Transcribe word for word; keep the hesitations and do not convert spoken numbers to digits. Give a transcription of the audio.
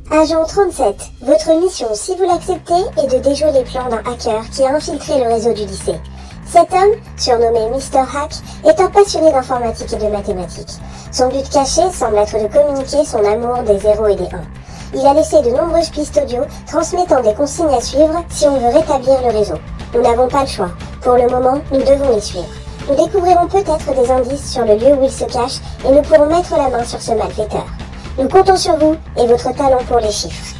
Agent trente-sept, votre mission, si vous l'acceptez, est de déjouer les plans d'un hacker qui a infiltré le réseau du lycée. Cet homme, surnommé Mister Hack, est un passionné d'informatique et de mathématiques. Son but caché semble être de communiquer son amour des zéros et des uns. Il a laissé de nombreuses pistes audio transmettant des consignes à suivre si on veut rétablir le réseau. Nous n'avons pas le choix. Pour le moment, nous devons les suivre. Nous découvrirons peut-être des indices sur le lieu où il se cache et nous pourrons mettre la main sur ce malfaiteur. Nous comptons sur vous et votre talent pour les chiffres.